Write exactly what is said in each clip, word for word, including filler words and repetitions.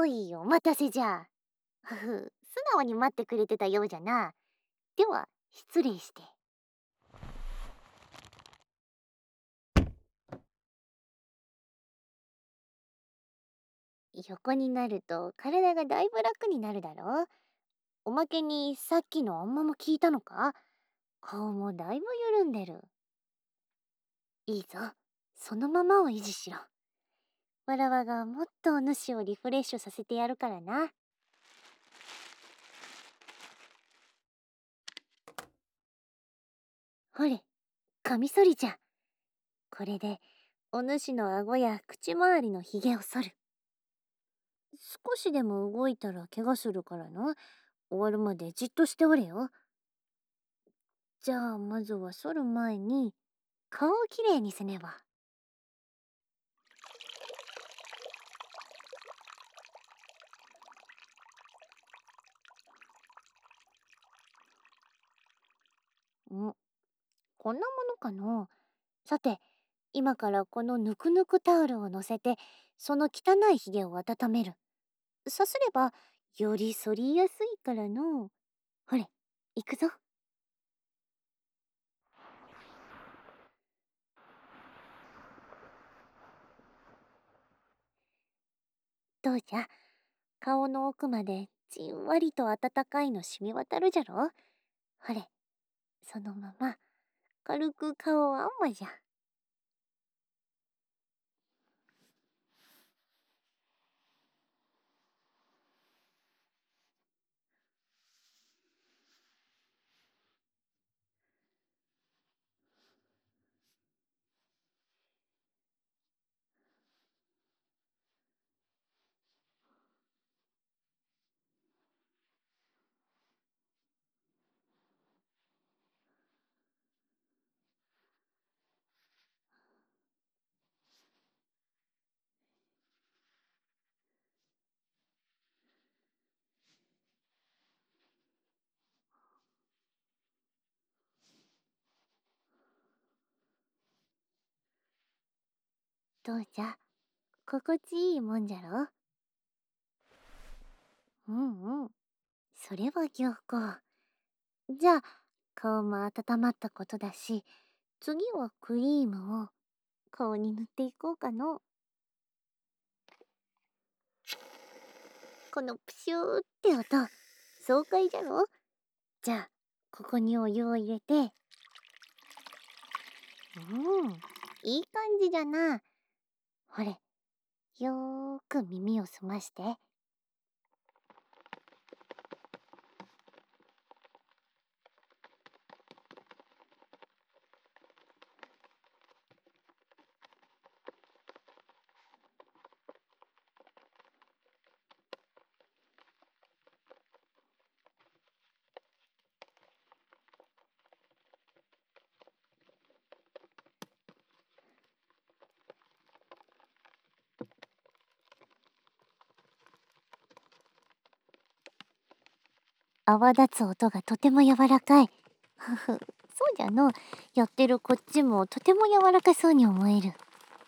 おい、お待たせじゃ。ふふ、素直に待ってくれてたようじゃな。では、失礼して。横になると体がだいぶ楽になるだろう。おまけにさっきのあんまも聞いたのか？顔もだいぶ緩んでる。いいぞ。そのままを維持しろ。わらわがもっとお主をリフレッシュさせてやるからな。ほれ、カミソリじゃ。これでお主の顎や口周りのひげを剃る。少しでも動いたら怪我するからな。終わるまでじっとしておれよ。じゃあまずは剃る前に顔をきれいにせねば。ん、こんなものかな。さて、今からこのぬくぬくタオルを乗せてその汚いひげを温める。さすればより剃りやすいからの。ほれ、行くぞ。どうじゃ、顔の奥までじんわりと温かいの染み渡るじゃろ。ほれ、そのまま軽く顔をあんまじゃ。どうじゃ、心地いいもんじゃろ。うんうん、それは良好。じゃあ顔も温まったことだし、次はクリームを顔に塗っていこうかの。このプシューって音、爽快じゃろ。じゃあここにお湯を入れて、うん、いい感じじゃな。ほれ、よーく耳を澄まして。泡立つ音がとても柔らかい。ふふ、そうじゃの。やってるこっちもとても柔らかそうに思える。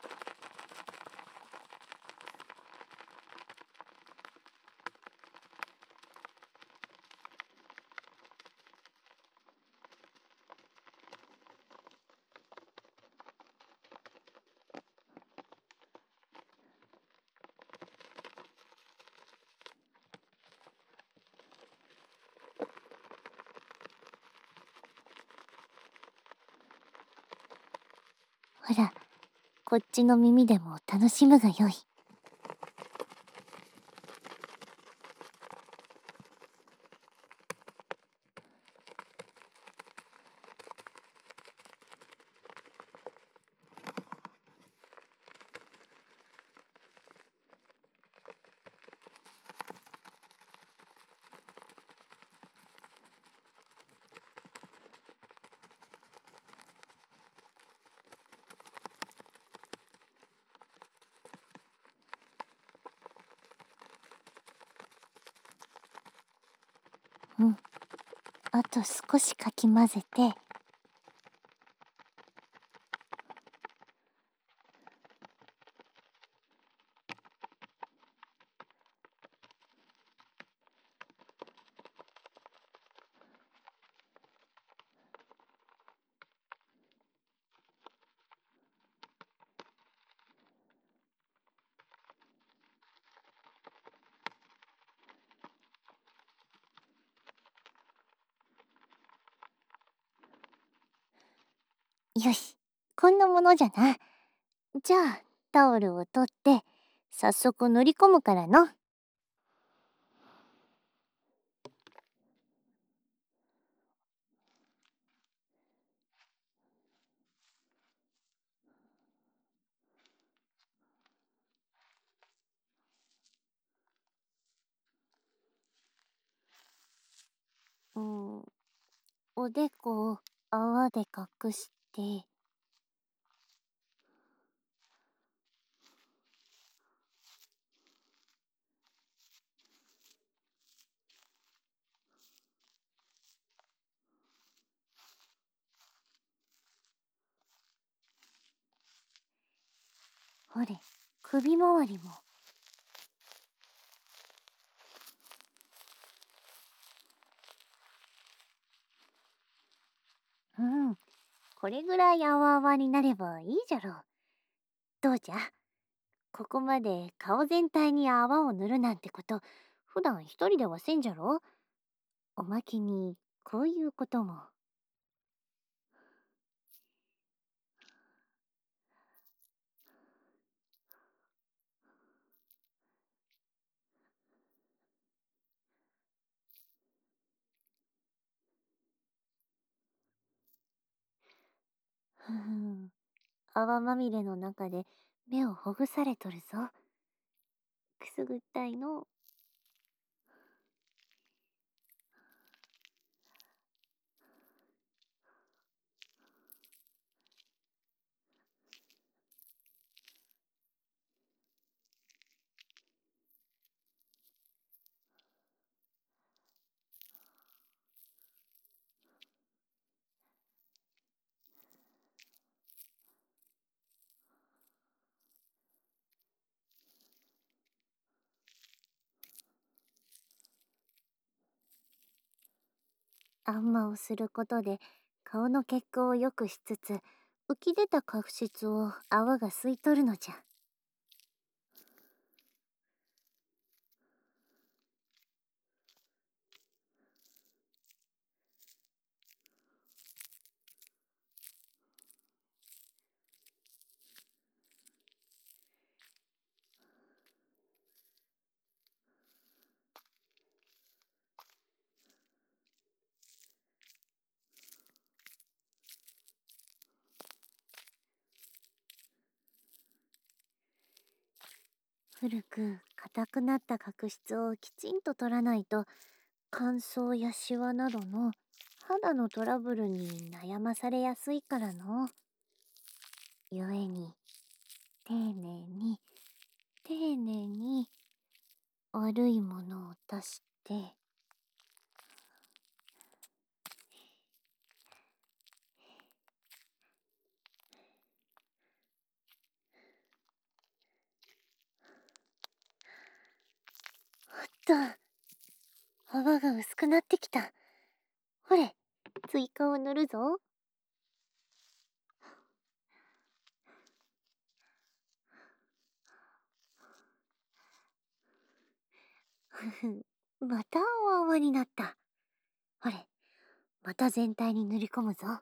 ほら、こっちの耳でも楽しむがよい。うん、あと少しかき混ぜて。 よし、こんなものじゃな。じゃあ、タオルを取って、早速塗り込むからの。うん、おでこを泡で隠して、ほれ、首周りも。うん、これぐらい泡々になればいいじゃろう。どうじゃ、ここまで顔全体に泡を塗るなんてこと、普段一人ではせんじゃろ。おまけに、こういうことも。ふん、泡まみれの中で目をほぐされとるぞ。くすぐったいの。あんまをすることで顔の血行を良くしつつ、浮き出た角質を泡が吸い取るのじゃ。古く硬くなった角質をきちんと取らないと、乾燥やシワなどの肌のトラブルに悩まされやすいからの。ゆえに、丁寧に丁寧に悪いものを出して。おっと、泡が薄くなってきた。ほれ、追加を塗るぞ。ふふ、また泡々になった。ほれ、また全体に塗り込むぞ。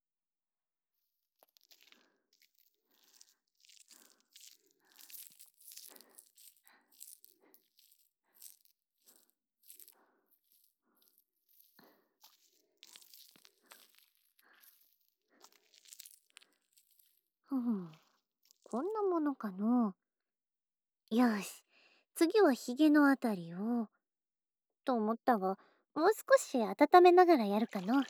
うん、こんなものかの。よし、次はヒゲのあたりを。と思ったが、もう少し温めながらやるかの。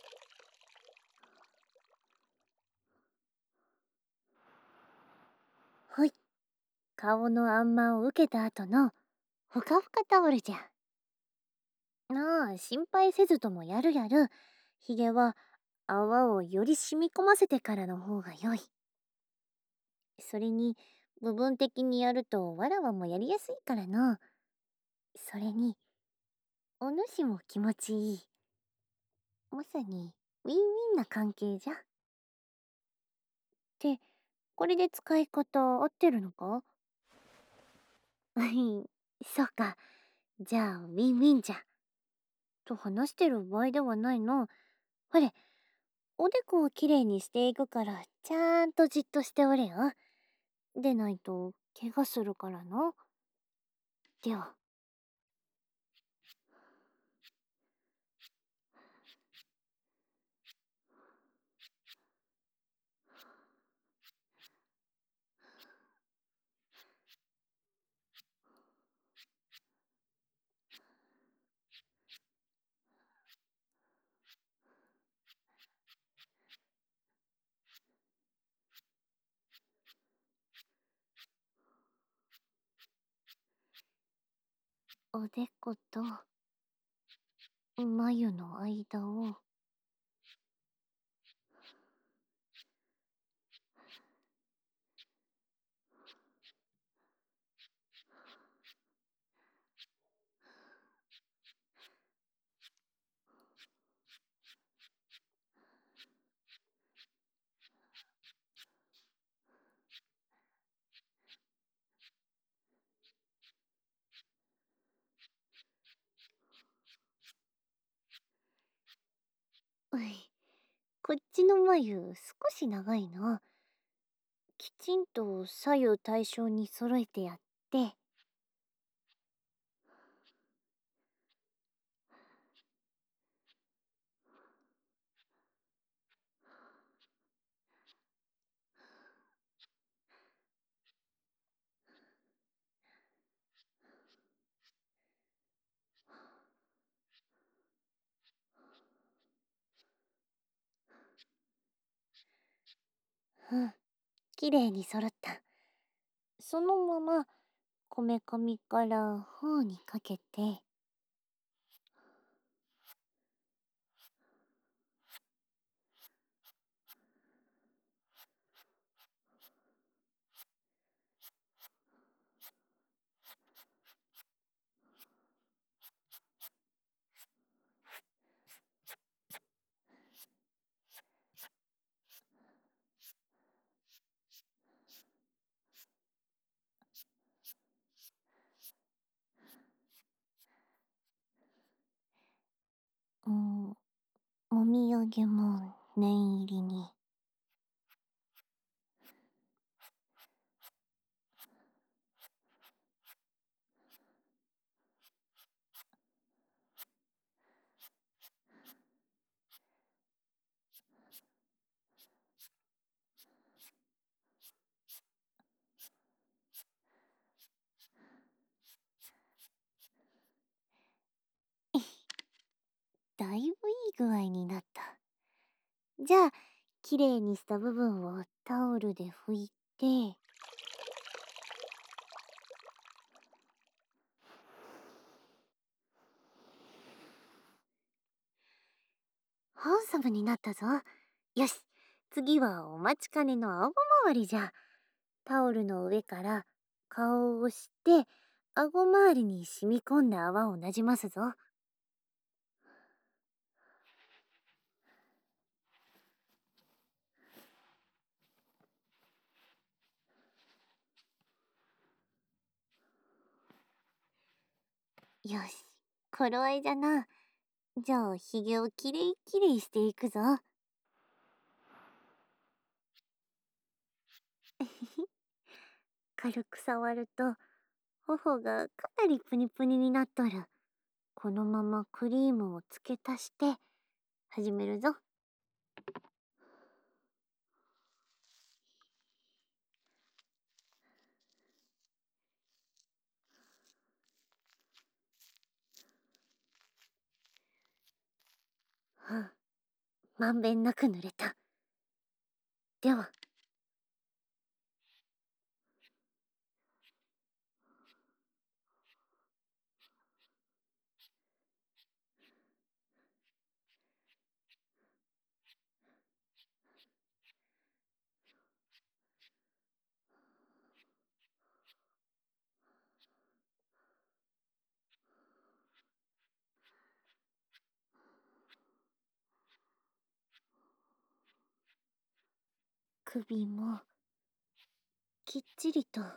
ほい、顔のあんまを受けた後のふかふかタオルじゃ。ああ、心配せずともやるやる。ヒゲは泡をより染み込ませてからの方が良い。それに、部分的にやるとわらわもやりやすいからな。それに、お主も気持ちいい。まさに、ウィンウィンな関係じゃ。って、これで使い方合ってるのか？うん、そうか。じゃあ、ウィンウィンじゃ。と話してる場合ではないの。ほれ、 おでこをきれいにしていくから、ちゃんとじっとしておれよ。でないと怪我するからな。では。おでこと眉の間を。うい、こっちの眉少し長いな。きちんと左右対称に揃えてやって。うん、きれいに揃った。そのままこめかみから頬にかけて。うん、もみあげも念入りに。だいぶいい具合になった。じゃあ、きれいにした部分をタオルで拭いて。ハンサムになったぞ。よし、次はお待ちかねの顎周りじゃ。タオルの上から顔を押して、顎周りに染み込んだ泡をなじますぞ。よし、頃合いじゃな。じゃあ、ひげをきれいきれいしていくぞ。軽く触ると、頬がかなりプニプニになっとる。このままクリームを付け足して、始めるぞ。うん、まんべんなく塗れた。では。首もきっちりと。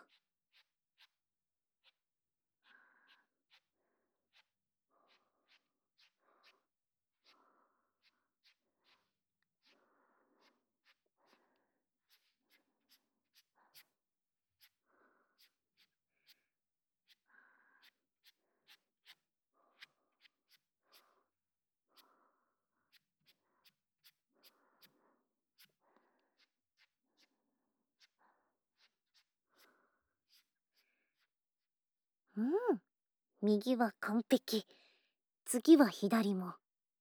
うん、右は完璧。次は左も。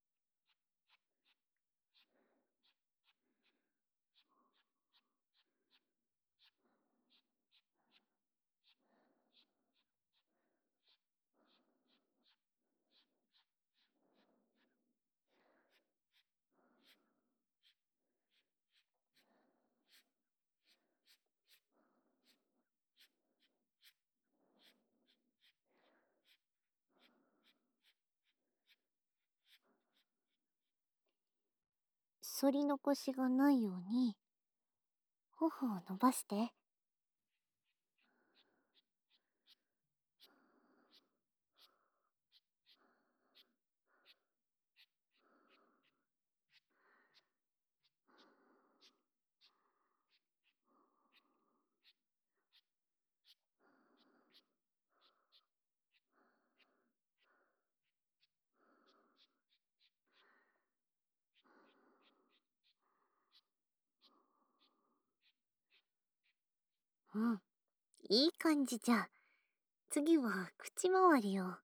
反り残しがないように頬を伸ばして。うん、いい感じじゃ。次は口周りを。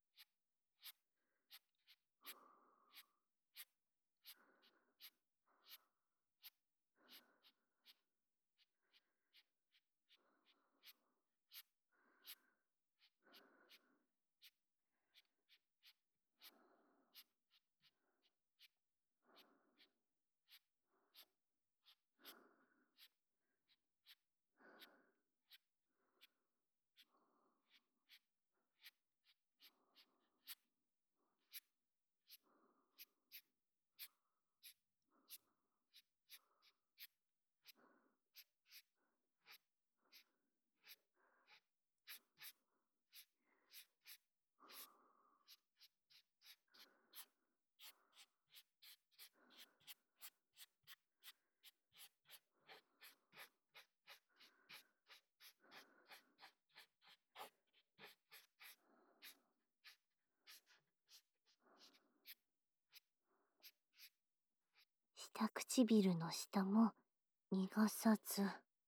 下唇の下も逃がさず。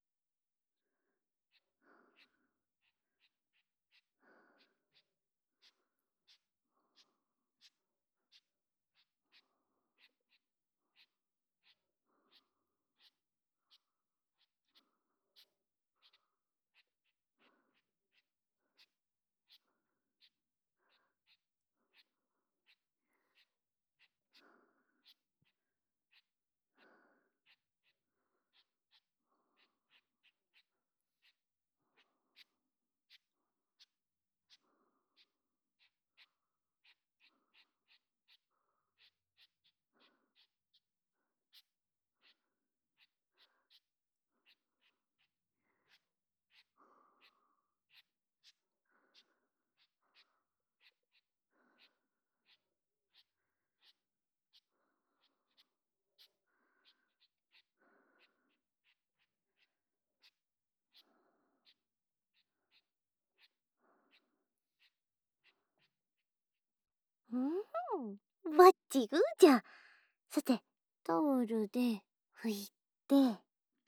うん、バッチグーじゃ。さて、タオルで拭いて。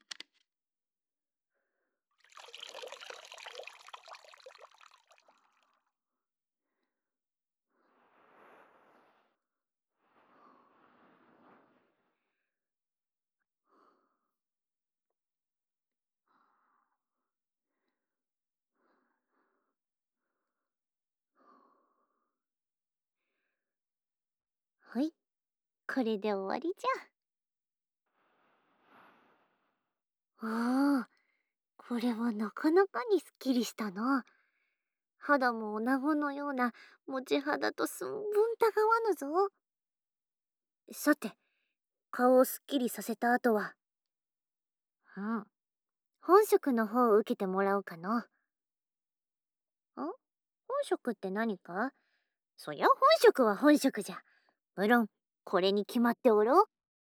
はい、これで終わりじゃ。ああ、これはなかなかにすっきりしたな。肌も女子のような持ち肌とすんぶんたがわぬぞ。さて、顔をすっきりさせた後は、うん、本職の方を受けてもらおうかの。ん本職って何か？そりゃ本職は本職じゃ。無論、これに決まっておろう。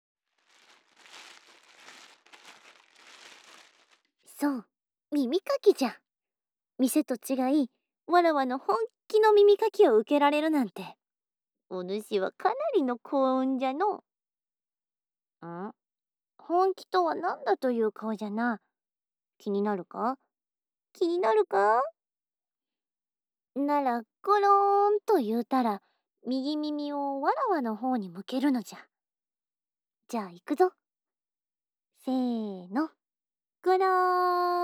そう、耳かきじゃ。店と違い、わらわの本気の耳かきを受けられるなんて、お主はかなりの幸運じゃの。ん本気とは何だという顔じゃな。気になるか？気になるか？ ならゴローンと言うたら右耳をわらわの方に向けるのじゃ。じゃあ行くぞ。せーの。ゴローン。